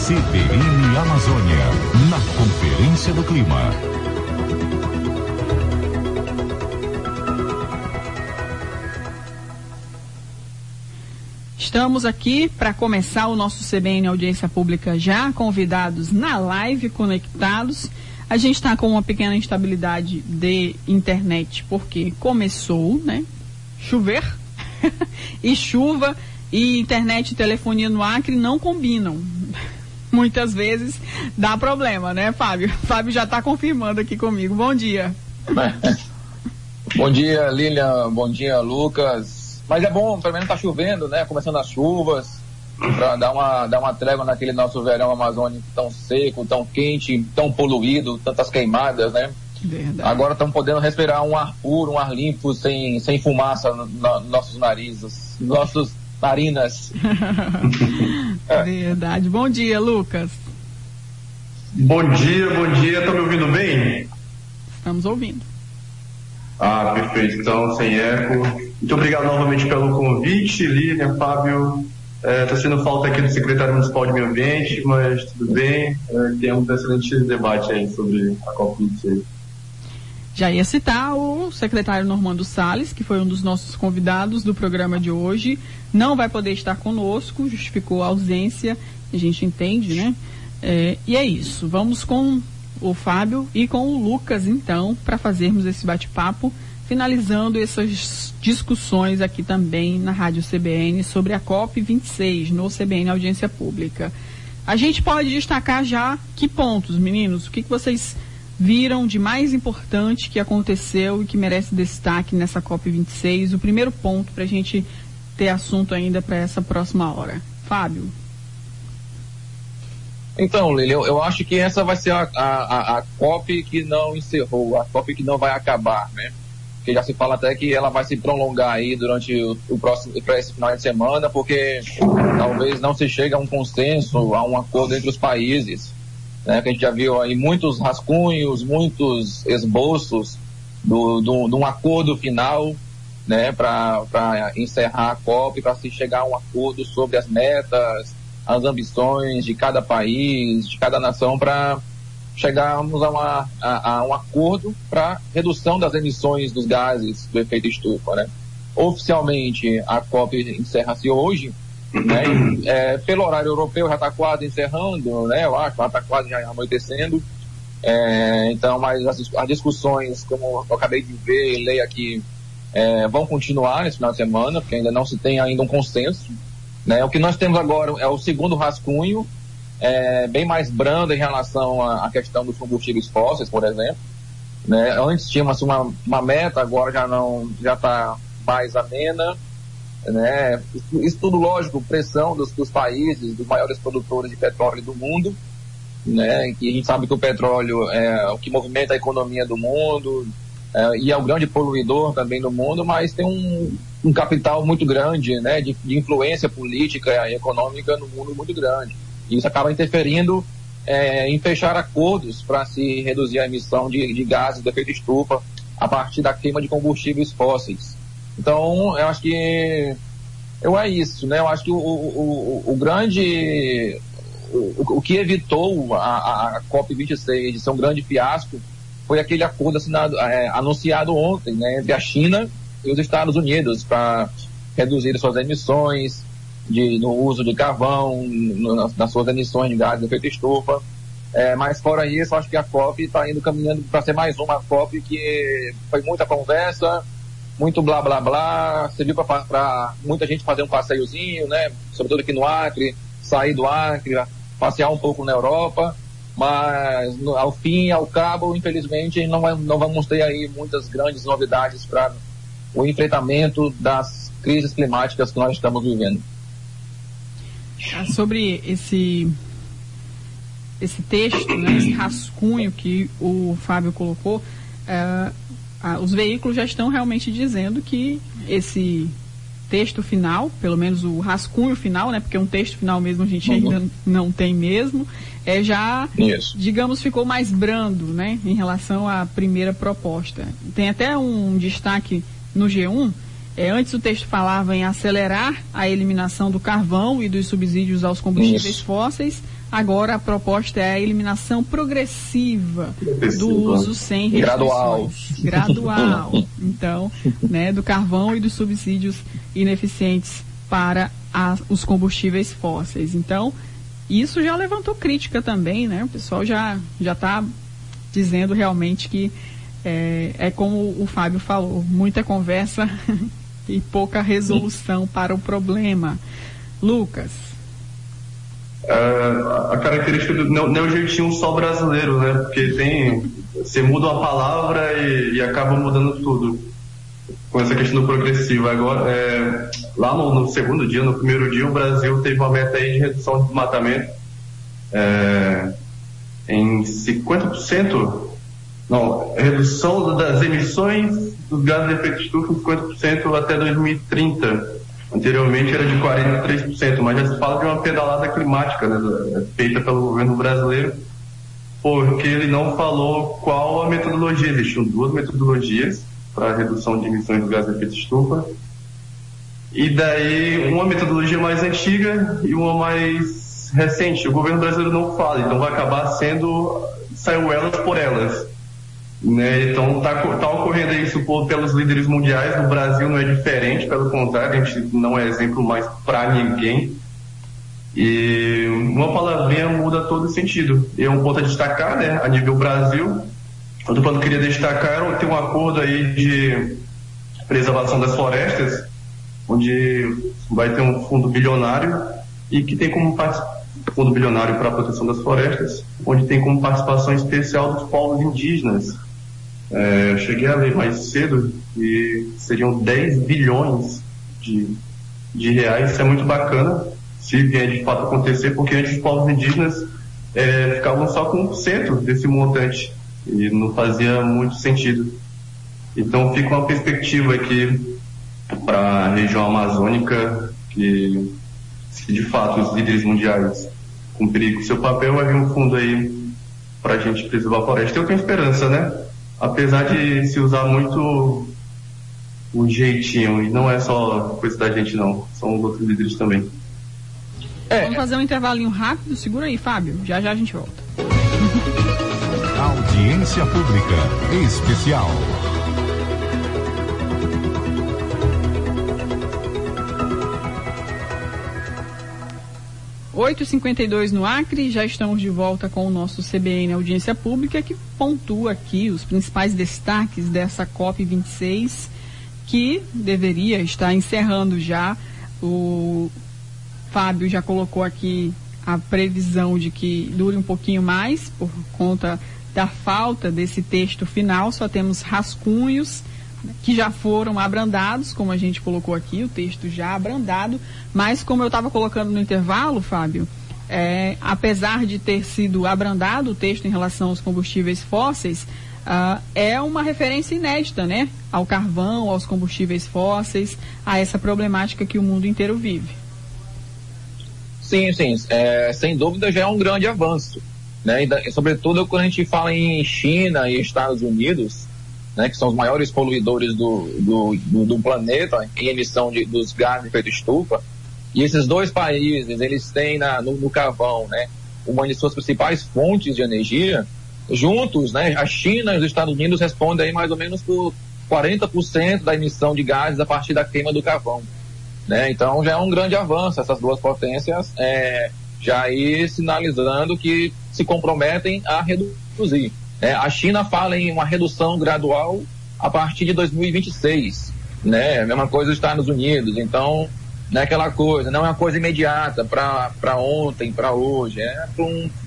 CBN Amazônia, na Conferência do Clima. Estamos aqui para começar o nosso CBN Audiência Pública já, convidados na live, conectados. A gente está com uma pequena instabilidade de internet, porque começou, né, chover, e chuva e internet e telefonia no Acre não combinam. Muitas vezes dá problema, né, Fábio? Fábio já está confirmando aqui comigo. Bom dia. Bom dia, Lilian. Bom dia, Lucas. Mas é bom, pelo menos tá chovendo, né? Começando as chuvas, para dar uma trégua naquele nosso verão amazônico tão seco, tão quente, tão poluído, tantas queimadas, né? Verdade. Agora estamos podendo respirar um ar puro, um ar limpo, sem fumaça nos nossos narizes, nossas narinas. Verdade. Bom dia, Lucas. Bom dia. Estão me ouvindo bem? Estamos ouvindo. Ah, perfeito. Então, sem eco. Muito obrigado novamente pelo convite, Lilian, Fábio. Está sendo falta aqui do secretário municipal de Meio Ambiente, mas tudo bem. Temos um excelente debate aí sobre a COP26. Já ia citar o secretário Normando Salles, que foi um dos nossos convidados do programa de hoje. Não vai poder estar conosco, justificou a ausência, a gente entende, né? E é isso. Vamos com o Fábio e com o Lucas, então, para fazermos esse bate-papo, finalizando essas discussões aqui também na Rádio CBN sobre a COP26 no CBN Audiência Pública. A gente pode destacar já que pontos, meninos? O que vocês viram de mais importante que aconteceu e que merece destaque nessa COP26? O primeiro ponto para a gente ter assunto ainda para essa próxima hora. Fábio. Então, Lili, eu acho que essa vai ser a COP que não encerrou, a COP que não vai acabar, né? Porque já se fala até que ela vai se prolongar aí durante o próximo, para esse final de semana, porque talvez não se chegue a um consenso, a um acordo entre os países, né? Que a gente já viu aí muitos rascunhos, muitos esboços de um acordo final, né? Para encerrar a COP, para se chegar a um acordo sobre as metas, as ambições de cada país, de cada nação, para chegarmos a um acordo para redução das emissões dos gases do efeito estufa, né? Oficialmente a COP encerra-se hoje, né? Pelo horário europeu já está quase encerrando, né? Eu acho, está quase já anoitecendo. Então, mas as discussões, como eu acabei de ver e ler aqui, vão continuar nesse final de semana, porque ainda não se tem ainda um consenso, né? O que nós temos agora é o segundo rascunho, bem mais brando em relação à questão dos combustíveis fósseis, por exemplo, né? Antes tínhamos uma meta, agora já está mais amena, né? Isso tudo, lógico, pressão dos países, dos maiores produtores de petróleo do mundo, né? Que a gente sabe que o petróleo é o que movimenta a economia do mundo, e é o grande poluidor também do mundo, mas tem um capital muito grande, né? De influência política e econômica no mundo muito grande. E isso acaba interferindo em fechar acordos para se reduzir a emissão de gases de efeito estufa a partir da queima de combustíveis fósseis. Então, eu acho que é isso, né? Eu acho que o que evitou a COP26 de ser um grande fiasco foi aquele acordo anunciado ontem, né, entre a China e os Estados Unidos para reduzir suas emissões no uso de carvão, nas suas emissões de gases de efeito estufa. Mas fora isso, acho que a COP está indo caminhando para ser mais uma COP que foi muita conversa, muito blá blá blá, serviu para muita gente fazer um passeiozinho, né, sobretudo aqui no Acre, sair do Acre, passear um pouco na Europa, mas ao fim e ao cabo, infelizmente, não vamos ter aí muitas grandes novidades para o enfrentamento das crises climáticas que nós estamos vivendo. Sobre esse texto, né, esse rascunho que o Fábio colocou, os veículos já estão realmente dizendo que esse texto final, pelo menos o rascunho final, né, porque um texto final mesmo a gente ainda não tem mesmo, digamos, ficou mais brando, né, em relação à primeira proposta. Tem até um destaque no G1 Antes o texto falava em acelerar a eliminação do carvão e dos subsídios aos combustíveis fósseis. Agora a proposta é a eliminação progressiva do uso sem restrições. Gradual. Então, né, do carvão e dos subsídios ineficientes para os combustíveis fósseis. Então, isso já levantou crítica também, né? O pessoal já está dizendo realmente que é como o Fábio falou, muita conversa e pouca resolução para o problema. Lucas. A característica não é o jeitinho só brasileiro, né? Porque você muda uma palavra e acaba mudando tudo com essa questão do progressivo. Agora, lá no segundo dia, no primeiro dia, o Brasil teve uma meta aí de redução de desmatamento em 50%, redução das emissões dos gases de efeito estufa em 50% até 2030. Anteriormente era de 43%, mas já se fala de uma pedalada climática, né, feita pelo governo brasileiro, porque ele não falou qual a metodologia. Existiam 2 metodologias para a redução de emissões do gás de efeito estufa, e daí uma metodologia mais antiga e uma mais recente. O governo brasileiro não fala, então vai acabar saiu elas por elas. Né? Então tá ocorrendo isso pelos líderes mundiais. No Brasil não é diferente, pelo contrário, a gente não é exemplo mais para ninguém, e uma palavrinha muda todo o sentido. E é um ponto a destacar, né, a nível Brasil. Outro ponto que eu queria destacar tem um acordo aí de preservação das florestas, onde vai ter um fundo bilionário e que tem como fundo bilionário para a proteção das florestas, onde tem como participação especial dos povos indígenas. Eu cheguei a ler mais cedo e seriam 10 bilhões de reais. Isso é muito bacana, se vier de fato acontecer, porque antes os povos indígenas ficavam só com 1% desse montante e não fazia muito sentido. Então fica uma perspectiva aqui para a região amazônica, que se de fato os líderes mundiais cumprirem com seu papel, vai vir um fundo aí para a gente preservar a floresta. Eu tenho esperança, né? Apesar de se usar muito o jeitinho, e não é só coisa da gente não, são os outros líderes também. Vamos fazer um intervalinho rápido, segura aí, Fábio, já a gente volta. Audiência Pública Especial. – 8h52 no Acre, já estamos de volta com o nosso CBN Audiência Pública, que pontua aqui os principais destaques dessa COP26, que deveria estar encerrando já. O Fábio já colocou aqui a previsão de que dure um pouquinho mais, por conta da falta desse texto final. Só temos rascunhos que já foram abrandados, como a gente colocou aqui, o texto já abrandado, mas como eu estava colocando no intervalo, Fábio, apesar de ter sido abrandado o texto em relação aos combustíveis fósseis, é uma referência inédita, né, ao carvão, aos combustíveis fósseis, a essa problemática que o mundo inteiro vive. Sim, sem dúvida já é um grande avanço, né, e sobretudo quando a gente fala em China e Estados Unidos, né, que são os maiores poluidores do planeta em emissão dos gases de efeito estufa, e esses dois países, eles têm no carvão, né, uma de suas principais fontes de energia. Juntos, né, a China e os Estados Unidos respondem aí mais ou menos por 40% da emissão de gases a partir da queima do carvão, né? Então já é um grande avanço essas duas potências já aí sinalizando que se comprometem a reduzir. A China fala em uma redução gradual a partir de 2026, né? A mesma coisa os Estados Unidos. Então, não é aquela coisa, não é uma coisa imediata para ontem, para hoje, para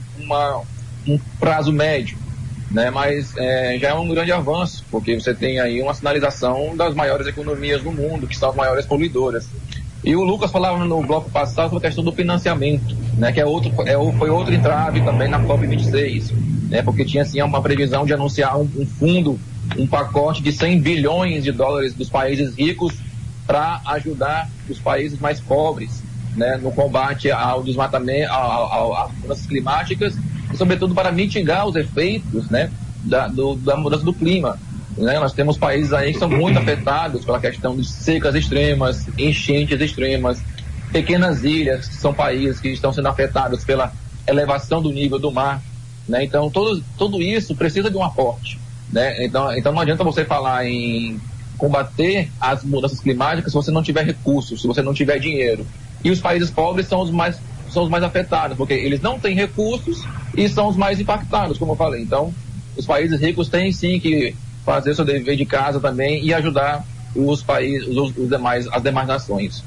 um prazo médio, né? Mas já é um grande avanço, porque você tem aí uma sinalização das maiores economias do mundo, que são as maiores poluidoras. E o Lucas falava no bloco passado sobre a questão do financiamento, né? Que foi outro entrave também na COP26. Né, porque tinha assim uma previsão de anunciar um fundo, um pacote de 100 bilhões de dólares dos países ricos para ajudar os países mais pobres, né, no combate ao desmatamento, às mudanças climáticas e sobretudo para mitigar os efeitos, né, da mudança do clima. né? Nós temos países aí que são muito afetados pela questão de secas extremas, enchentes extremas, pequenas ilhas, que são países que estão sendo afetados pela elevação do nível do mar, né? Então, tudo isso precisa de um aporte, né? Então não adianta você falar em combater as mudanças climáticas se você não tiver recursos, se você não tiver dinheiro. E os países pobres são os mais afetados, porque eles não têm recursos e são os mais impactados, como eu falei. Então, os países ricos têm sim que fazer seu dever de casa também e ajudar os países, as demais nações.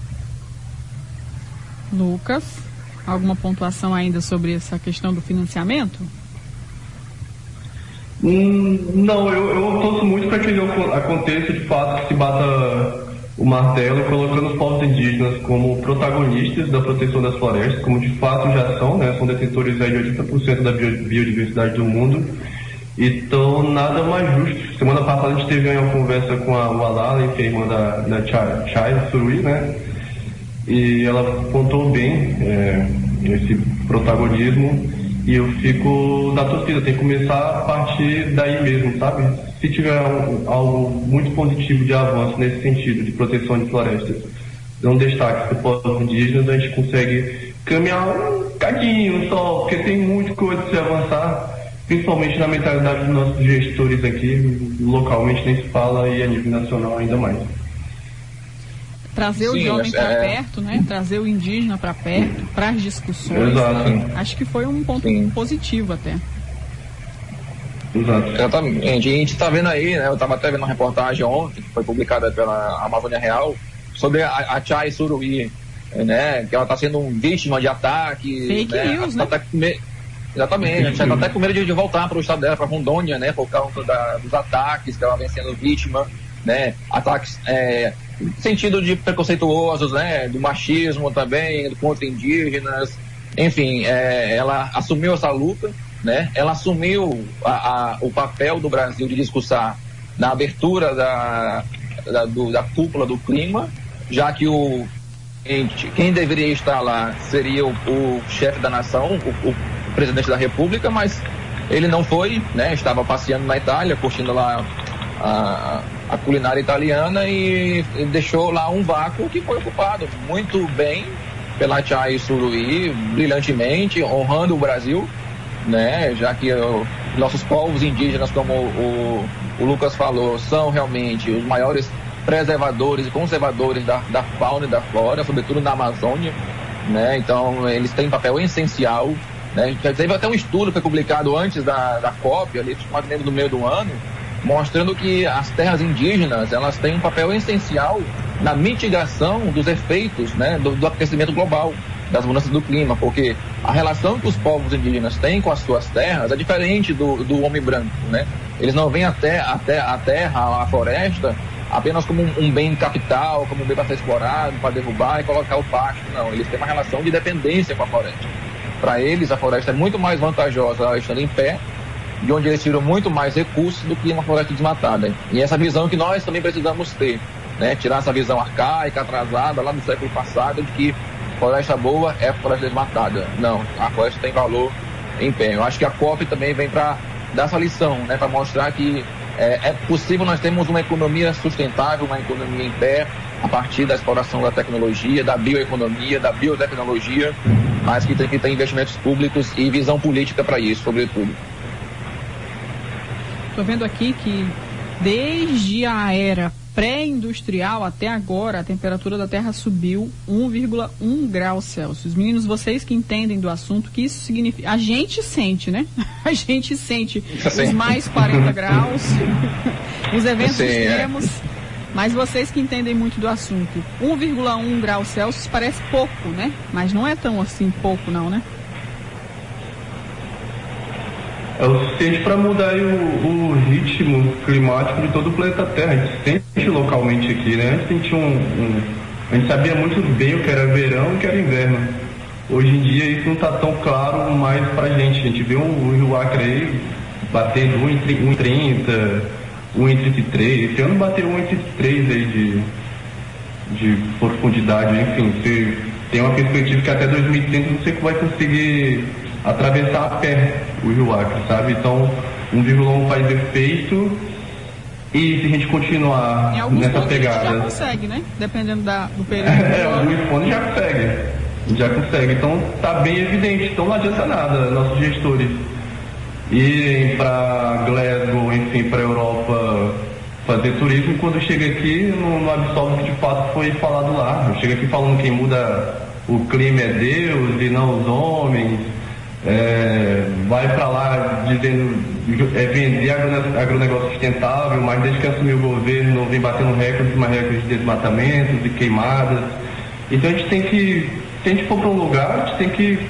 Lucas, alguma pontuação ainda sobre essa questão do financiamento? Não, eu torço muito para que aconteça de fato, que se bata o martelo, colocando os povos indígenas como protagonistas da proteção das florestas, como de fato já são, né? São detentores aí de 80% da biodiversidade do mundo. Então, nada mais justo. Semana passada a gente teve uma conversa com a Walala, que é irmã da Chai Suruí, né? E ela contou bem esse protagonismo, e eu fico da torcida, tem que começar a partir daí mesmo, sabe? Se tiver algo muito positivo de avanço nesse sentido, de proteção de florestas, dá um destaque para os povos indígenas, a gente consegue caminhar um cadinho só, porque tem muita coisa de se avançar, principalmente na mentalidade dos nossos gestores aqui, localmente nem se fala, e a nível nacional ainda mais. Trazer o jovem para perto, né? Trazer o indígena para perto, para as discussões. Exato. Acho que foi um ponto positivo até. Exato. Exatamente. A gente está vendo aí, né? Eu estava até vendo uma reportagem ontem, que foi publicada pela Amazônia Real, sobre a Chai Suruí, né? Que ela está sendo vítima de ataque. Fake news, né? Exatamente. A gente está até com medo de voltar para o estado dela, para Rondônia, né? Por causa dos ataques que ela vem sendo vítima, né? Ataques no sentido de preconceituosos, né? Do machismo também, contra indígenas. Enfim, ela assumiu essa luta, né? Ela assumiu o papel do Brasil de discursar na abertura da cúpula do clima, já que quem deveria estar lá seria o chefe da nação, o presidente da República, mas ele não foi, né? Estava passeando na Itália, curtindo lá a culinária italiana e deixou lá um vácuo que foi ocupado muito bem pela Chai Suruí, brilhantemente, honrando o Brasil, né? Já que nossos povos indígenas, como o Lucas falou, são realmente os maiores preservadores e conservadores da fauna e da flora, sobretudo na Amazônia, né? Então eles têm um papel essencial, né? Já teve até um estudo que foi publicado antes da COP, ali mais ou menos no meio do ano, mostrando que as terras indígenas, elas têm um papel essencial na mitigação dos efeitos, né, do aquecimento global, das mudanças do clima, porque a relação que os povos indígenas têm com as suas terras é diferente do homem branco, né? Eles não veem a terra, a floresta, apenas como um bem capital, como um bem para ser explorado, para derrubar e colocar o pasto. Não, eles têm uma relação de dependência com a floresta. Para eles, a floresta é muito mais vantajosa ela estando em pé, de onde eles tiram muito mais recursos do que uma floresta desmatada. E essa visão que nós também precisamos ter, né? Tirar essa visão arcaica, atrasada, lá do século passado, de que floresta boa é floresta desmatada. Não, a floresta tem valor em pé. Eu acho que a COP também vem para dar essa lição, né? Para mostrar que é possível nós termos uma economia sustentável, uma economia em pé, a partir da exploração da tecnologia, da bioeconomia, da biotecnologia, mas que tem que ter investimentos públicos e visão política para isso, sobretudo. Estou vendo aqui que desde a era pré-industrial até agora, a temperatura da Terra subiu 1,1 graus Celsius. Meninos, vocês que entendem do assunto, o que isso significa? A gente sente, né? A gente sente os mais 40 graus, os eventos extremos, mas vocês que entendem muito do assunto, 1,1 graus Celsius parece pouco, né? Mas não é tão assim pouco não, né? É o suficiente para mudar aí o ritmo climático de todo o planeta Terra. A gente sente localmente aqui, né? A gente sabia muito bem o que era verão e o que era inverno. Hoje em dia isso não está tão claro mais pra gente. A gente vê o Rio Acre aí batendo 1,30, 1,33. Esse ano bateu 1,33 aí de profundidade. Enfim, você tem uma perspectiva que até 2030 você vai conseguir atravessar a pé o Rio Acre, sabe? Então, 1,1 faz efeito E se a gente continuar nessa pegada... já consegue, né? Dependendo do período. Alguns pontos já consegue. Então tá bem evidente. Então não adianta nada nossos gestores irem para Glasgow, enfim, para a Europa fazer turismo, quando chega aqui não absorve o que de fato foi falado lá. Chega aqui falando que quem muda o clima é Deus e não os homens. Vai para lá dizendo vender agronegócio sustentável, mas desde que assumiu o governo vem batendo recordes de desmatamentos, de queimadas. Então a gente tem que, se a gente for para um lugar, a gente tem que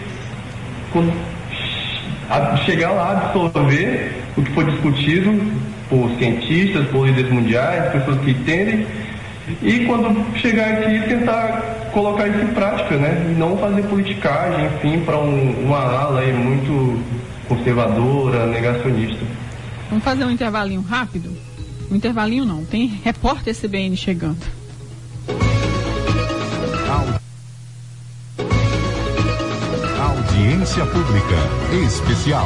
chegar lá, absorver o que foi discutido por cientistas, por líderes mundiais, pessoas que entendem, e quando chegar aqui tentar colocar isso em prática, né? Não fazer politicagem, enfim, para uma ala aí muito conservadora, negacionista. Vamos fazer um intervalinho rápido? Um intervalinho não, tem repórter CBN chegando. Audiência Pública Especial.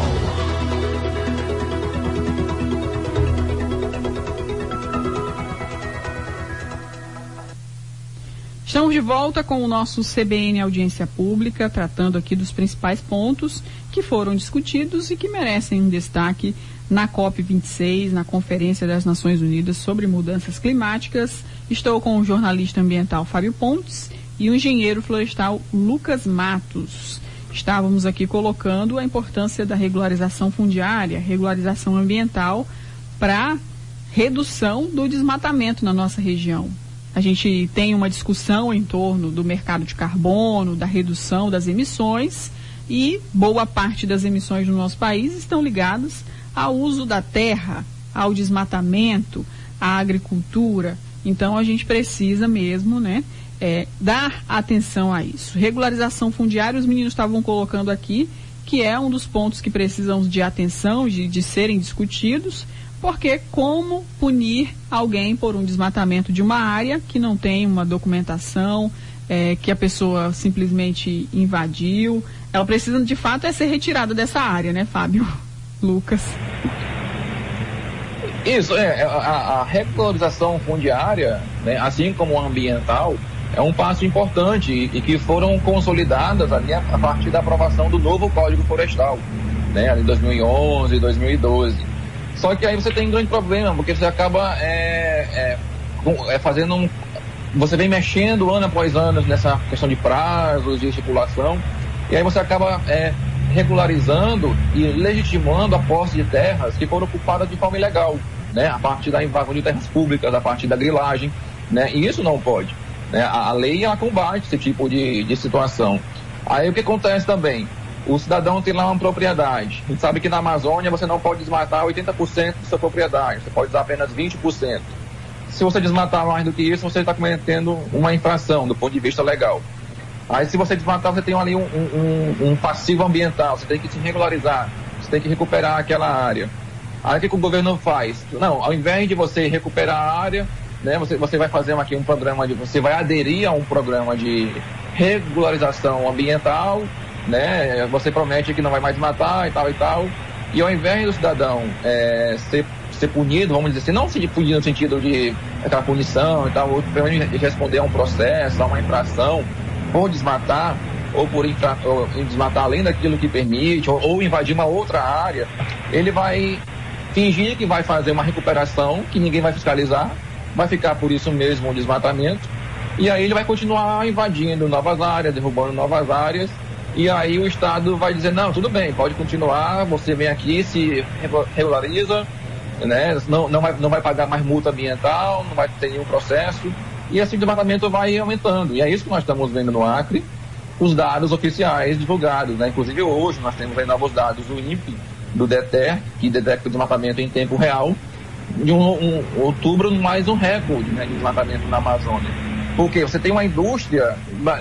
Estamos de volta com o nosso CBN Audiência Pública, tratando aqui dos principais pontos que foram discutidos e que merecem um destaque na COP26, na Conferência das Nações Unidas sobre Mudanças Climáticas. Estou com o jornalista ambiental Fábio Pontes e o engenheiro florestal Lucas Matos. Estávamos aqui colocando a importância da regularização fundiária, regularização ambiental para redução do desmatamento na nossa região. A gente tem uma discussão em torno do mercado de carbono, da redução das emissões, e boa parte das emissões no nosso país estão ligadas ao uso da terra, ao desmatamento, à agricultura. Então a gente precisa mesmo, né, dar atenção a isso. Regularização fundiária, os meninos estavam colocando aqui, que é um dos pontos que precisam de atenção, de serem discutidos, porque como punir alguém por um desmatamento de uma área que não tem uma documentação, que a pessoa simplesmente invadiu? Ela precisa, de fato, ser retirada dessa área, né, Fábio? Lucas. Isso, a regularização fundiária, né, assim como a ambiental, é um passo importante e que foram consolidadas ali a partir da aprovação do novo Código Florestal, né, em 2011 e 2012. Só que aí você tem um grande problema, porque você acaba fazendo você vem mexendo ano após ano nessa questão de prazos, de estipulação, e aí você acaba regularizando e legitimando a posse de terras que foram ocupadas de forma ilegal, né? A partir da invasão de terras públicas, a partir da grilagem, né? E isso não pode, né? A lei, ela combate esse tipo de situação. Aí o que acontece também? O cidadão tem lá uma propriedade. A gente sabe que na Amazônia você não pode desmatar 80% da sua propriedade, você pode usar apenas 20%. Se você desmatar mais do que isso, você está cometendo uma infração do ponto de vista legal. Aí se você desmatar, você tem ali um passivo ambiental, você tem que se regularizar, você tem que recuperar aquela área. Aí o que o governo faz? Não, ao invés de você recuperar a área, né, você vai fazer aqui um programa, você vai aderir a um programa de regularização ambiental, né? Você promete que não vai mais matar e tal, e ao invés do cidadão ser punido, vamos dizer assim, não se punir no sentido de aquela punição e tal, ou pelo menos responder a um processo, a uma infração, por desmatar, ou por desmatar além daquilo que permite, ou invadir uma outra área, ele vai fingir que vai fazer uma recuperação, que ninguém vai fiscalizar, vai ficar por isso mesmo o desmatamento, e aí ele vai continuar invadindo novas áreas, derrubando novas áreas. E aí o Estado vai dizer, não, tudo bem, pode continuar, você vem aqui, se regulariza, né? Não vai pagar mais multa ambiental, não vai ter nenhum processo, e assim o desmatamento vai aumentando. E é isso que nós estamos vendo no Acre, os dados oficiais divulgados, né? Inclusive hoje nós temos aí novos dados do INPE, do DETER, que detecta o desmatamento em tempo real, de outubro mais um recorde, né, de desmatamento na Amazônia. Porque você tem uma indústria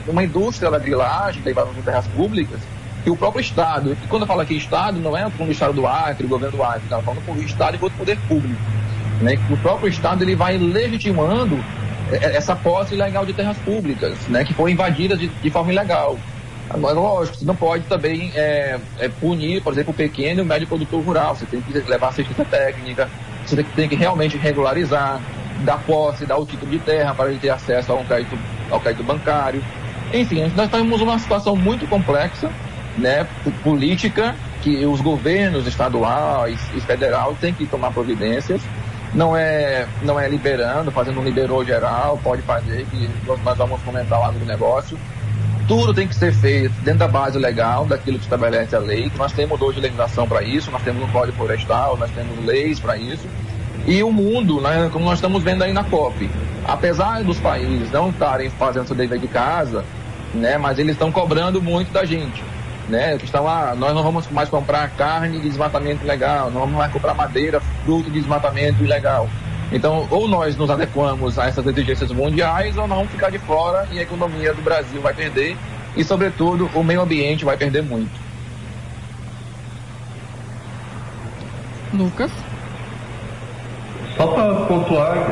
da grilagem, da invasão de terras públicas, que o próprio Estado, e quando eu falo aqui Estado, não é o Estado do Acre, o governo do Acre, não, falando com o Estado e com o poder público, né? O próprio Estado, ele vai legitimando essa posse ilegal de terras públicas, né? Que foram invadidas de forma ilegal. Agora, lógico, você não pode também punir, por exemplo, o pequeno e o médio produtor rural, você tem que levar assistência técnica, Você tem que realmente regularizar, dar posse, dar o título de terra para ele ter acesso ao crédito bancário. Enfim, nós temos uma situação muito complexa, né, política, que os governos estaduais e federal têm que tomar providências. Não é liberando, fazendo um liberou geral, pode fazer, que nós vamos comentar lá no negócio. Tudo tem que ser feito dentro da base legal, daquilo que estabelece a lei, que nós temos hoje legislação para isso, nós temos um Código Florestal, nós temos leis para isso. E o mundo, né, como nós estamos vendo aí na COP, apesar dos países não estarem fazendo seu dever de casa, né, mas eles estão cobrando muito da gente. Né, que estão lá, nós não vamos mais comprar carne de desmatamento ilegal, não vamos mais comprar madeira, fruto de desmatamento ilegal. Então, ou nós nos adequamos a essas exigências mundiais, ou não vamos ficar de fora e a economia do Brasil vai perder e, sobretudo, o meio ambiente vai perder muito. Lucas? Só para pontuar,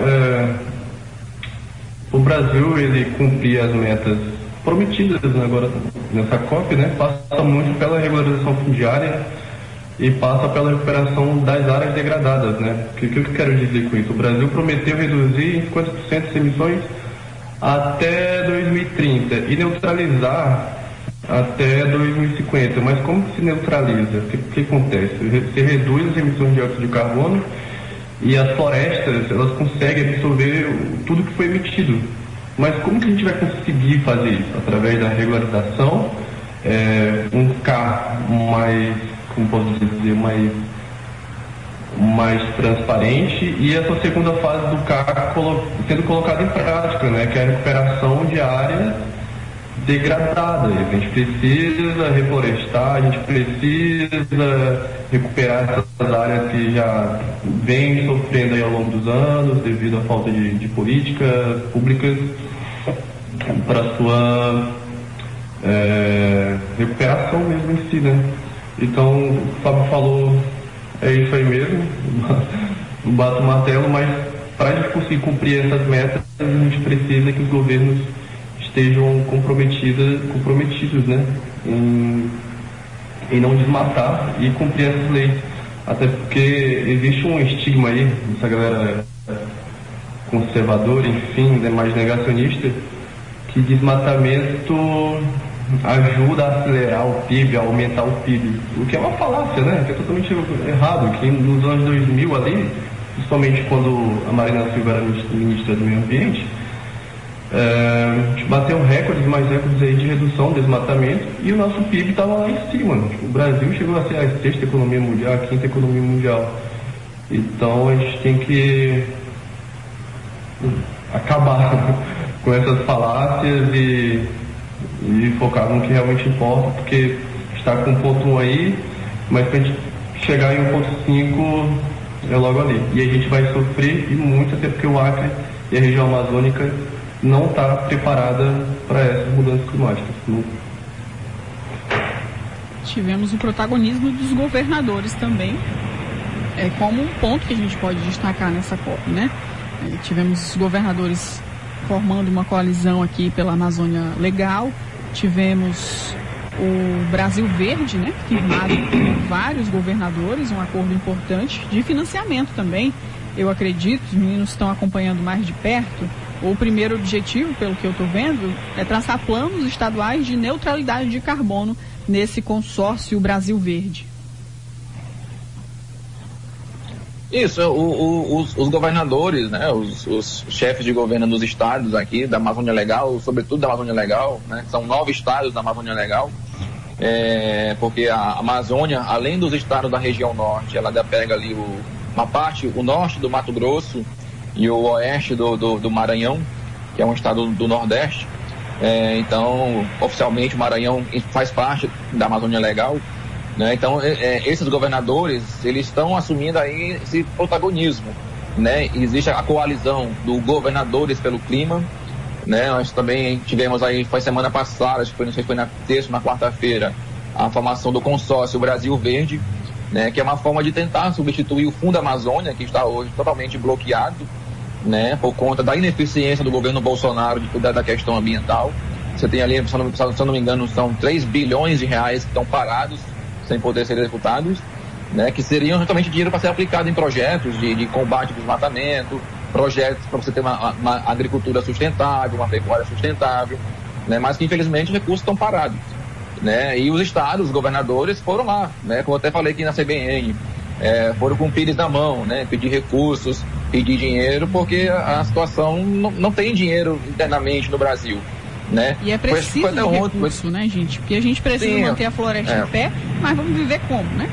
o Brasil, ele cumpria as metas prometidas agora nessa COP, né? Passa muito pela regularização fundiária e passa pela recuperação das áreas degradadas, né? O que eu quero dizer com isso? O Brasil prometeu reduzir em 50% as emissões até 2030 e neutralizar até 2050. Mas como que se neutraliza? O que acontece? Você reduz as emissões de dióxido de carbono e as florestas, elas conseguem absorver tudo que foi emitido. Mas como que a gente vai conseguir fazer isso? Através da regularização, um carro mais, como posso dizer, mais transparente, e essa segunda fase do carro sendo colocada em prática, né, que é a recuperação de áreas degradadas. A gente precisa reflorestar, a gente precisa recuperar essas áreas que já vêm sofrendo aí ao longo dos anos devido à falta de políticas públicas para sua recuperação mesmo em si, né? Então, o Fábio falou, é isso aí mesmo, bato o martelo, mas para a gente conseguir cumprir essas metas, a gente precisa que os governos estejam comprometidos, né, em não desmatar e cumprir essas leis. Até porque existe um estigma aí, dessa galera conservadora, enfim, né, mais negacionista, que desmatamento ajuda a acelerar o PIB, a aumentar o PIB. O que é uma falácia, né? Que é totalmente errado. Que nos anos 2000 ali, principalmente quando a Marina Silva era ministra do Meio Ambiente, a gente bateu mais recordes aí de redução do desmatamento e o nosso PIB estava lá em cima. O Brasil chegou a ser a 6ª economia mundial, a 5ª economia mundial. Então a gente tem que acabar com essas falácias e focar no que realmente importa, porque está com 1.1 aí, mas para a gente chegar em 1.5 é logo ali. E a gente vai sofrer e muito, até porque o Acre e a região amazônica não está preparada para essas mudanças climáticas. Tivemos o protagonismo dos governadores também, como um ponto que a gente pode destacar nessa COP, né? Tivemos os governadores formando uma coalizão aqui pela Amazônia Legal, tivemos o Brasil Verde, né, firmado por vários governadores, um acordo importante de financiamento também. Eu acredito, os meninos estão acompanhando mais de perto. O primeiro objetivo, pelo que eu estou vendo, é traçar planos estaduais de neutralidade de carbono nesse consórcio Brasil Verde. Isso, os governadores, né, os chefes de governo dos estados aqui da Amazônia Legal, sobretudo da Amazônia Legal, né, são 9 estados da Amazônia Legal, porque a Amazônia, além dos estados da região norte, ela pega ali uma parte, o norte do Mato Grosso e o oeste do Maranhão, que é um estado do Nordeste. Então, oficialmente, o Maranhão faz parte da Amazônia Legal. Né? Então, esses governadores, eles estão assumindo aí esse protagonismo, né? Existe a coalizão do Governadores pelo Clima, né? Nós também tivemos aí, foi semana passada, acho que não sei se foi na terça ou na quarta-feira, a formação do consórcio Brasil Verde, né? Que é uma forma de tentar substituir o Fundo Amazônia, que está hoje totalmente bloqueado, né? Por conta da ineficiência do governo Bolsonaro de cuidar da questão ambiental. Você tem ali, se eu não me engano, são 3 bilhões de reais que estão parados, sem poder ser executados. né, que seriam justamente dinheiro para ser aplicado em projetos de combate ao desmatamento, projetos para você ter uma agricultura sustentável, uma pecuária sustentável, né, mas que infelizmente os recursos estão parados, né, e os estados, os governadores foram lá, né, como eu até falei aqui na CBN, foram com o pires na mão, né, pedir recursos, pedir dinheiro, porque a situação não tem dinheiro internamente no Brasil. Né? E é preciso de recurso, né, gente? Porque a gente precisa manter a floresta em pé, mas vamos viver como, né?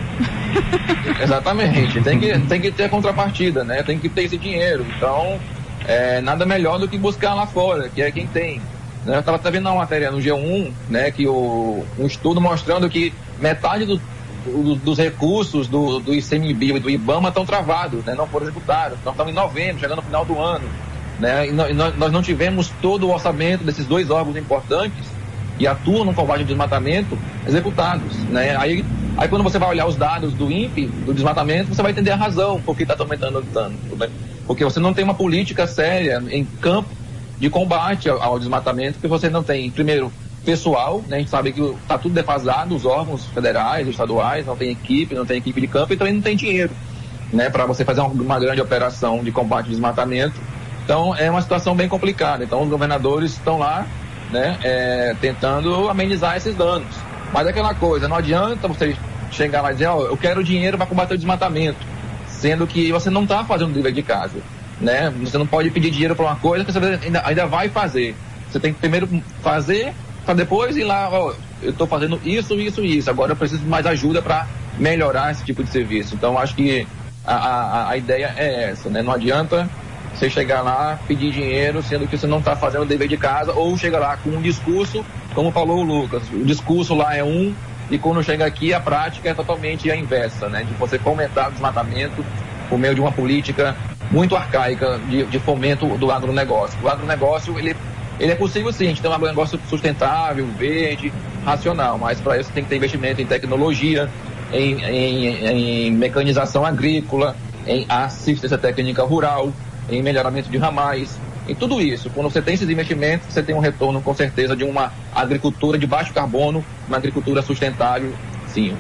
Exatamente. Tem que ter a contrapartida, né? Tem que ter esse dinheiro. Então, nada melhor do que buscar lá fora, que é quem tem. Né? Eu estava até vendo uma matéria no G1, né, que um estudo mostrando que metade dos recursos do ICMBio e do IBAMA estão travados, né? Não foram executados. Nós estamos em novembro, chegando no final do ano. Né? E nós não tivemos todo o orçamento desses dois órgãos importantes que atuam no combate ao desmatamento executados. Né? Aí quando você vai olhar os dados do INPE, do desmatamento, você vai entender a razão por que está aumentando tanto. Né? Porque você não tem uma política séria em campo de combate ao desmatamento, porque você não tem, primeiro, pessoal, né? A gente sabe que está tudo defasado, os órgãos federais, estaduais, não tem equipe de campo, e também não tem dinheiro, né? Para você fazer uma grande operação de combate ao desmatamento. Então, é uma situação bem complicada. Então, os governadores estão lá, né, tentando amenizar esses danos. Mas é aquela coisa, não adianta você chegar lá e dizer, eu quero dinheiro para combater o desmatamento, sendo que você não está fazendo o dever de casa. Né? Você não pode pedir dinheiro para uma coisa que você ainda vai fazer. Você tem que primeiro fazer, para depois ir lá, eu estou fazendo isso, agora eu preciso de mais ajuda para melhorar esse tipo de serviço. Então, acho que a ideia é essa, né? Não adianta você chegar lá, pedir dinheiro, sendo que você não está fazendo o dever de casa, ou chega lá com um discurso, como falou o Lucas, o discurso lá é e quando chega aqui a prática é totalmente a inversa, né? De você fomentar o desmatamento por meio de uma política muito arcaica de fomento do agronegócio. O agronegócio, ele é possível sim, a gente tem um agronegócio sustentável, verde, racional, mas para isso tem que ter investimento em tecnologia, em mecanização agrícola, em assistência técnica rural, em melhoramento de ramais, em tudo isso. Quando você tem esses investimentos, você tem um retorno, com certeza, de uma agricultura de baixo carbono, uma agricultura sustentável, sim.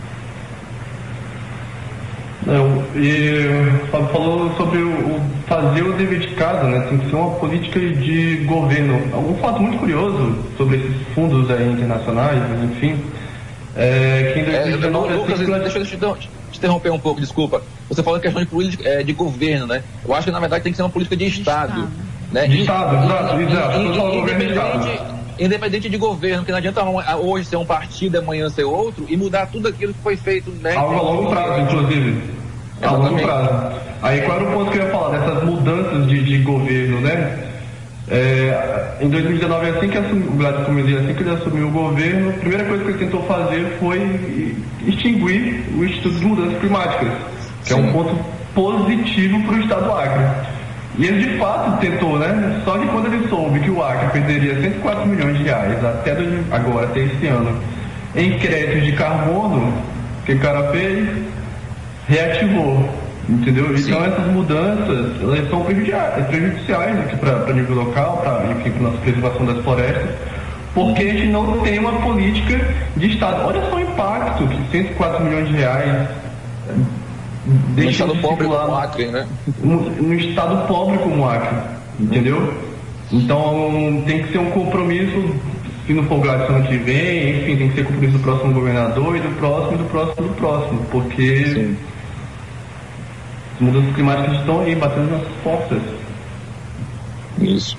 E o Fábio falou sobre fazer o dever de casa, né? Tem que ser uma política de governo. Um fato muito curioso sobre esses fundos aí internacionais, enfim, que em 2019... Lucas, deixa eu te interromper um pouco, desculpa. Você falou questão de política de governo, né? Eu acho que na verdade tem que ser uma política de Estado. Né? De Estado, exato. Independente de governo, porque não adianta hoje ser um partido, amanhã ser outro, e mudar tudo aquilo que foi feito, né? A longo prazo, inclusive. A longo prazo. Aí qual era o ponto que eu ia falar? Dessas mudanças de governo, né? Em 2019, assim que ele assumiu o governo, a primeira coisa que ele tentou fazer foi extinguir o Instituto de Mudanças Climáticas, que é um ponto positivo para o estado do Acre. E ele de fato tentou, né? Só que quando ele soube que o Acre perderia 104 milhões de reais até esse ano, em créditos de carbono, o que o cara fez? Reativou. Entendeu? Sim. Então essas mudanças, elas são prejudiciais aqui para nível local, para nossa preservação das florestas, porque a gente não tem uma política de Estado. Olha só o impacto que 104 milhões de reais no estado pobre como o Acre, né? No estado pobre como o Acre, entendeu? Então tem que ser um compromisso, se não for graças ano que vem, enfim, tem que ser compromisso do próximo governador e do próximo, porque... Sim. As mudanças climáticas estão aí, batendo nas portas. Isso.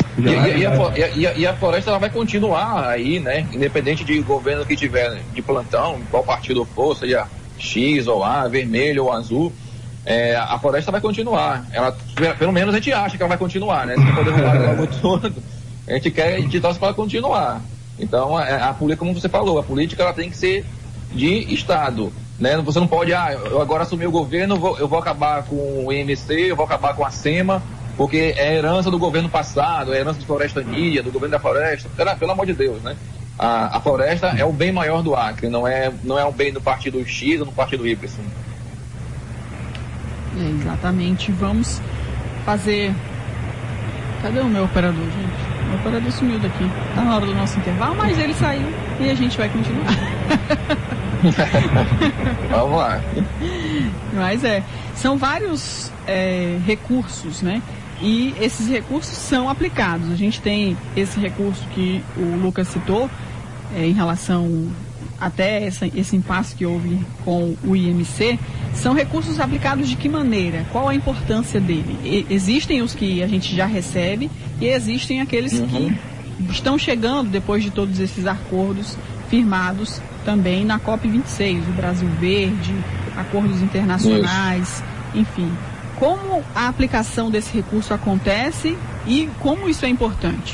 E a floresta ela vai continuar aí, né? Independente de governo que tiver de plantão, qual partido for, seja X ou A, vermelho ou azul, a floresta vai continuar. Ela, pelo menos a gente acha que ela vai continuar, né? Se não for derrubar logo tudo, a gente torce para ela continuar. Então, a política, como você falou, a política ela tem que ser de Estado. Né? Você não pode, eu agora assumi o governo, eu vou acabar com o IMC, eu vou acabar com a SEMA, porque é herança do governo passado, é herança de florestania, do governo da floresta. Pelo amor de Deus, né? A floresta é o bem maior do Acre, não é um bem do partido X ou do partido Y. Exatamente. Vamos fazer... Cadê o meu operador, gente? O meu operador sumiu daqui. Tá na hora do nosso intervalo, mas ele saiu e a gente vai continuar. Vamos lá. Mas são vários recursos, né? E esses recursos são aplicados. A gente tem esse recurso que o Lucas citou, em relação até esse impasse que houve com o IMC. São recursos aplicados de que maneira? Qual a importância dele? Existem os que a gente já recebe e existem aqueles que estão chegando depois de todos esses acordos firmados também na COP26, o Brasil Verde, acordos internacionais, enfim. Como a aplicação desse recurso acontece e como isso é importante?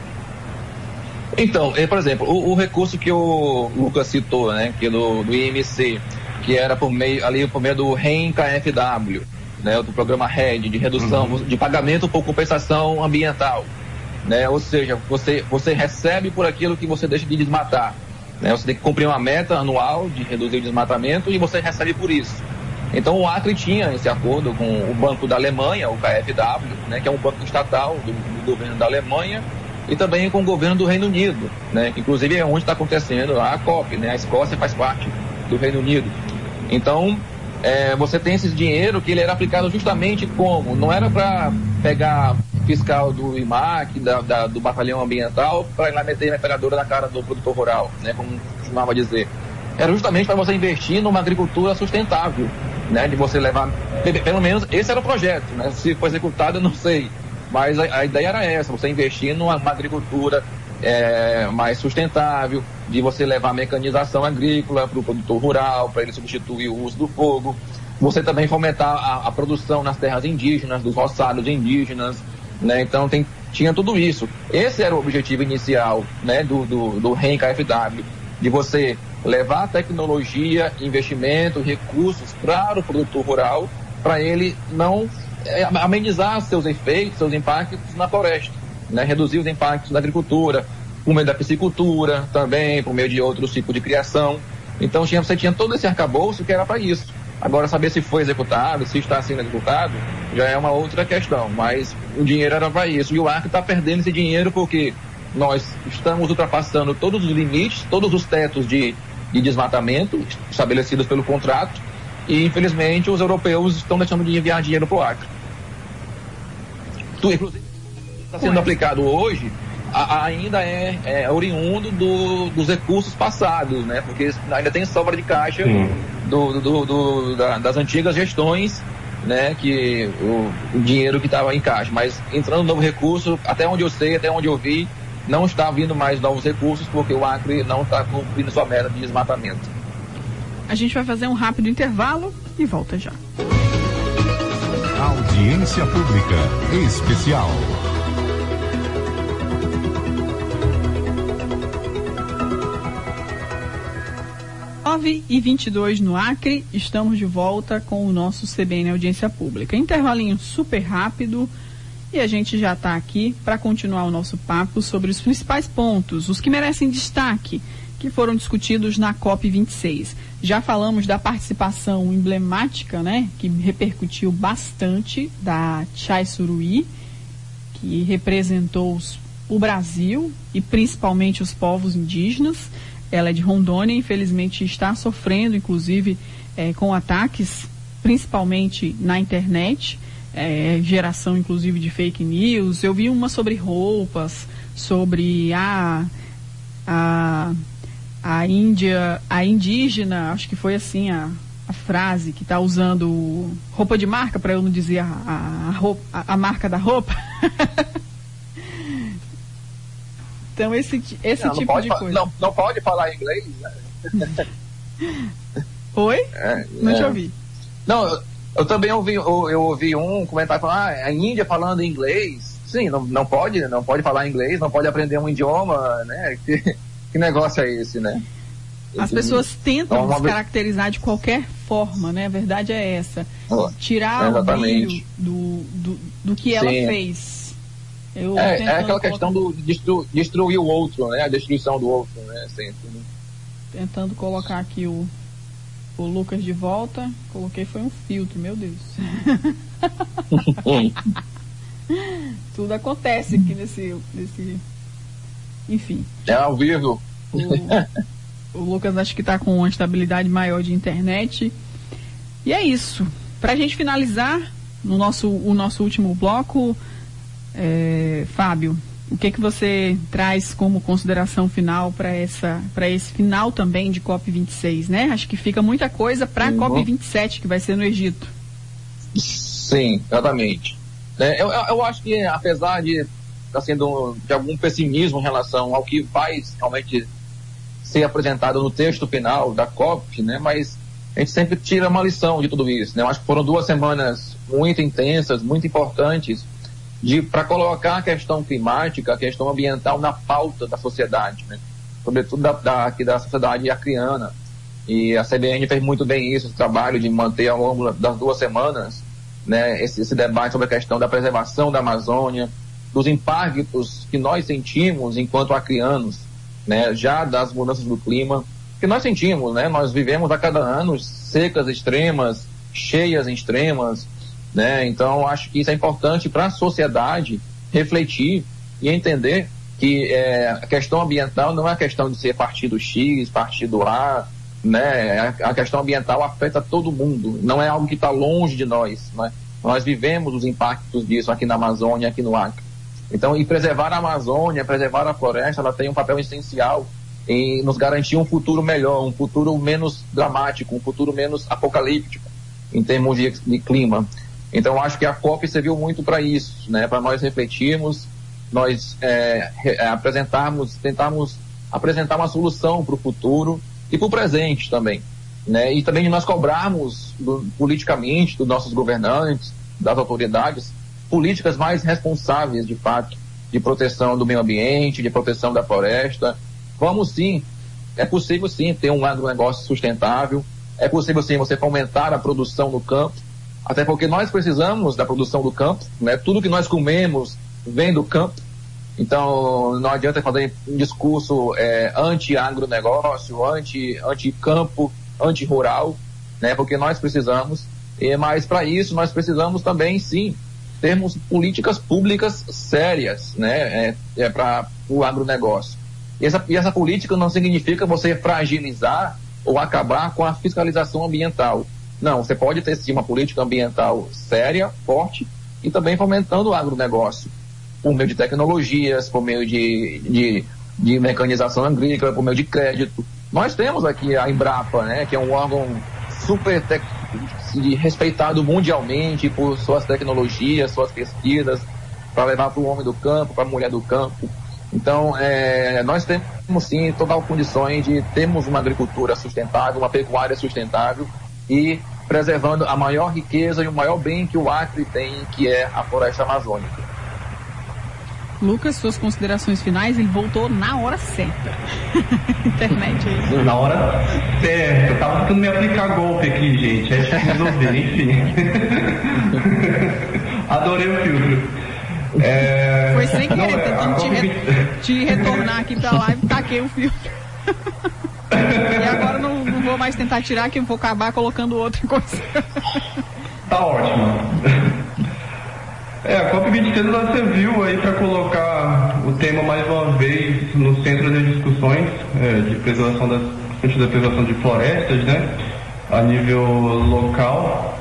Então, por exemplo, o recurso que o Lucas citou, né, que é do IMC, que era por meio do REM-KfW, né, do programa RED, de redução, de pagamento por compensação ambiental, né, ou seja, você recebe por aquilo que você deixa de desmatar, né, você tem que cumprir uma meta anual de reduzir o desmatamento e você recebe por isso. Então o Acre tinha esse acordo com o Banco da Alemanha, o KfW, né, que é um banco estatal do governo da Alemanha, e também com o governo do Reino Unido, né, que inclusive é onde está acontecendo a COP, né, a Escócia faz parte do Reino Unido. Então, você tem esse dinheiro que ele era aplicado justamente como? Não era para pegar fiscal do IMAC, do Batalhão Ambiental, para ir lá meter a metralhadora na cara do produtor rural, né, como costumava dizer. Era justamente para você investir numa agricultura sustentável, né, de você levar, pelo menos esse era o projeto, né, se foi executado eu não sei, mas a ideia era essa, você investir numa agricultura mais sustentável, de você levar mecanização agrícola para o produtor rural, para ele substituir o uso do fogo, você também fomentar a produção nas terras indígenas, dos roçados indígenas, né, então tinha tudo isso. Esse era o objetivo inicial, né, do REM-KfW, de você levar tecnologia, investimento, recursos para o produtor rural, para ele não amenizar seus efeitos, seus impactos na floresta, né? Reduzir os impactos da agricultura, por meio da piscicultura também, por meio de outros tipos de criação. Então você tinha todo esse arcabouço que era para isso. Agora, saber se foi executado, se está sendo executado, já é uma outra questão, mas o dinheiro era para isso. E o Acre está perdendo esse dinheiro porque nós estamos ultrapassando todos os limites, todos os tetos de desmatamento estabelecidos pelo contrato, e infelizmente os europeus estão deixando de enviar dinheiro para o Acre. Inclusive, está sendo aplicado hoje, ainda é oriundo dos recursos passados, né? Porque ainda tem sobra de caixa das antigas gestões, né? Que o dinheiro que estava em caixa, mas entrando novo recurso, até onde eu sei, até onde eu vi, não está vindo mais novos recursos porque o Acre não está cumprindo sua meta de desmatamento. A gente vai fazer um rápido intervalo e volta já. Audiência Pública Especial. Nove e 22 no Acre, estamos de volta com o nosso CBN Audiência Pública. Intervalinho super rápido e a gente já está aqui para continuar o nosso papo sobre os principais pontos, os que merecem destaque, que foram discutidos na COP26. Já falamos da participação emblemática, né, que repercutiu bastante, da Chai Suruí, que representou o Brasil e principalmente os povos indígenas. Ela é de Rondônia, infelizmente está sofrendo, inclusive, com ataques, principalmente na internet, geração, inclusive, de fake news. Eu vi uma sobre roupas, sobre a indígena, acho que foi assim a frase, que está usando roupa de marca, para eu não dizer a marca da roupa. Então, esse tipo de coisa. Não pode falar inglês, né? Oi? Não te ouvi. Não, eu também ouvi um comentário falando, a Índia falando inglês. Sim, não pode falar inglês, não pode aprender um idioma, né? Que negócio é esse, né? As pessoas tentam descaracterizar de qualquer forma, né? A verdade é essa. Tirar o brilho do que ela fez. Aquela questão do destruir o outro, né? A destruição do outro, né? Sempre, né? Tentando colocar aqui o Lucas de volta. Coloquei foi um filtro, meu Deus. Tudo acontece aqui nesse... Enfim. É ao vivo. O Lucas acho que está com uma estabilidade maior de internet. E é isso. Para a gente finalizar o nosso último bloco, Fábio, o que você traz como consideração final para esse final também de COP26, né? Acho que fica muita coisa para a COP27, que vai ser no Egito. Sim, exatamente. Eu acho que, apesar de estar sendo de algum pessimismo em relação ao que vai realmente ser apresentado no texto final da COP, né? Mas a gente sempre tira uma lição de tudo isso, né? Eu acho que foram 2 semanas muito intensas, muito importantes, para colocar a questão climática, a questão ambiental na pauta da sociedade, né? Sobretudo aqui da sociedade acriana. E a CBN fez muito bem isso, esse trabalho de manter ao longo das 2 semanas, né, esse debate sobre a questão da preservação da Amazônia, dos impactos que nós sentimos enquanto acrianos, né, já das mudanças do clima, que nós sentimos, né? Nós vivemos a cada ano secas extremas, cheias extremas, né? Então, acho que isso é importante para a sociedade refletir e entender que a questão ambiental não é a questão de ser partido X, partido A, né? A questão ambiental afeta todo mundo, não é algo que está longe de nós, né? Nós vivemos os impactos disso aqui na Amazônia, aqui no Acre. Então, e preservar a Amazônia, preservar a floresta, ela tem um papel essencial em nos garantir um futuro melhor, um futuro menos dramático, um futuro menos apocalíptico em termos de clima. Então, acho que a COP serviu muito para isso, né? Para nós refletirmos, nós tentarmos apresentar uma solução para o futuro e para o presente também, né? E também nós cobrarmos politicamente dos nossos governantes, das autoridades, políticas mais responsáveis, de fato, de proteção do meio ambiente, de proteção da floresta. Vamos sim, é possível sim ter um agronegócio sustentável, é possível sim você fomentar a produção no campo, até porque nós precisamos da produção do campo, né? Tudo que nós comemos vem do campo. Então, não adianta fazer um discurso anti-agronegócio, anti-campo, anti-rural, né? Porque nós precisamos, mas para isso nós precisamos também, sim, termos políticas públicas sérias, né? Para o agronegócio. E essa política não significa você fragilizar ou acabar com a fiscalização ambiental. Não, você pode ter sim uma política ambiental séria, forte, e também fomentando o agronegócio, por meio de tecnologias, por meio de mecanização agrícola, por meio de crédito. Nós temos aqui a Embrapa, né, que é um órgão super respeitado mundialmente por suas tecnologias, suas pesquisas, para levar para o homem do campo, para a mulher do campo. Então, nós temos sim total condições de termos uma agricultura sustentável, uma pecuária sustentável e preservando a maior riqueza e o maior bem que o Acre tem, que é a floresta amazônica. Lucas, suas considerações finais, ele voltou na hora certa. Internet aí. Na hora certa. Eu tava tentando me aplicar golpe aqui, gente. Aí resolver, enfim. Adorei o filtro. Foi sem querer, tentando te retornar aqui pra live, taquei o filtro. E agora não vou mais tentar tirar, que eu vou acabar colocando outra coisa. Tá ótimo. A COP26 ela serviu aí para colocar o tema mais uma vez no centro das discussões de preservação de florestas, né, a nível local.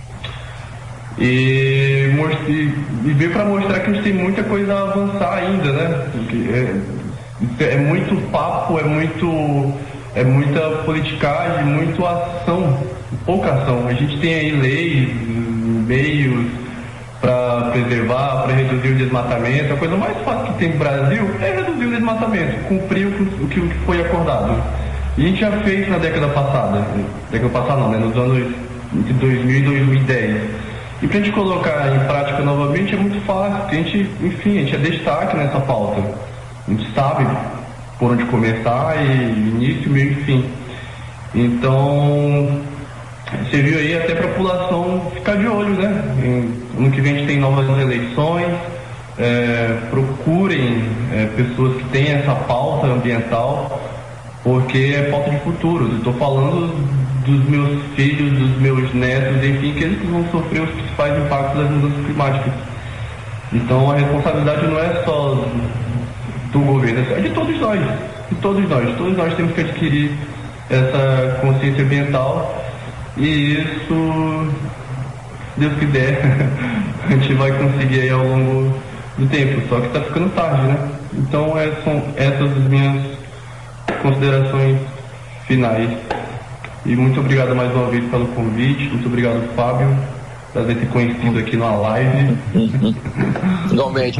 E veio para mostrar que a gente tem muita coisa a avançar ainda, né? É muito papo, é muita politicagem, muita ação, pouca ação. A gente tem aí leis, meios para preservar, para reduzir o desmatamento. A coisa mais fácil que tem no Brasil é reduzir o desmatamento, cumprir o que foi acordado. E a gente já fez na década passada não, né? Nos anos entre 2000 e 2010. E para a gente colocar em prática novamente é muito fácil, porque a gente é destaque nessa pauta. A gente sabe por onde começar, e início, meio e fim. Então, serviu aí até para a população ficar de olho, né? Ano que vem a gente tem novas eleições, procurem pessoas que têm essa pauta ambiental, porque é pauta de futuro. Eu estou falando dos meus filhos, dos meus netos, enfim, que eles vão sofrer os principais impactos das mudanças climáticas. Então a responsabilidade não é só do governo, é de todos nós. que todos nós temos que adquirir essa consciência ambiental, e isso, Deus quiser, a gente vai conseguir aí ao longo do tempo, só que está ficando tarde, né? Então são essas as minhas considerações finais. E muito obrigado mais uma vez pelo convite, muito obrigado, Fábio, prazer ter conhecido aqui na live. Igualmente.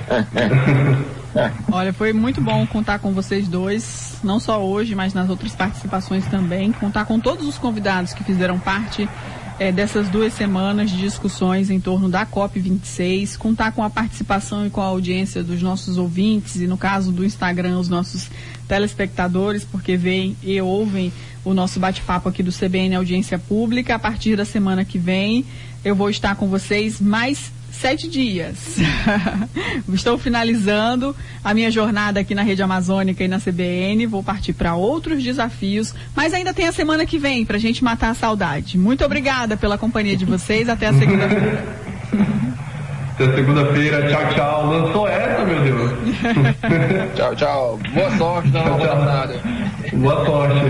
Olha, foi muito bom contar com vocês dois, não só hoje, mas nas outras participações também, contar com todos os convidados que fizeram parte dessas 2 semanas de discussões em torno da COP26, contar com a participação e com a audiência dos nossos ouvintes e, no caso do Instagram, os nossos telespectadores, porque veem e ouvem o nosso bate-papo aqui do CBN Audiência Pública. A partir da semana que vem, eu vou estar com vocês mais 7 dias. Estou finalizando a minha jornada aqui na Rede Amazônica e na CBN. Vou partir para outros desafios, mas ainda tem a semana que vem para a gente matar a saudade. Muito obrigada pela companhia de vocês. Até a segunda-feira. Até segunda-feira. Tchau, tchau. Lançou essa, meu Deus. Tchau, tchau. Boa sorte na nova jornada. Boa sorte.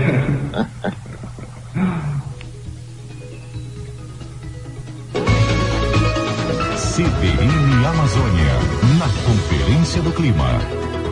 CBN Amazônia, na Conferência do Clima.